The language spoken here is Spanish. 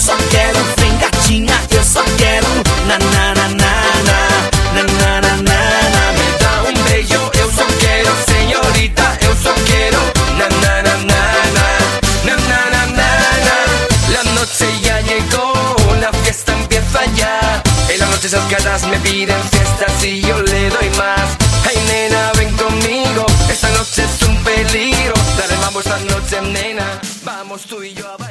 só quero, vem gatinha, eu só quero. Na na na na na, na na na na na. Me dá beijo, eu só quero, señorita, eu só quero. Na na na na na, na na na na na. La noche ya llegó, la fiesta empieza ya. En las noches salgadas me piden fiestas y yo le doy más. Hey nena, ven conmigo, esta noche es un peligro. Dale, vamos esta noche, nena, vamos tú y yo a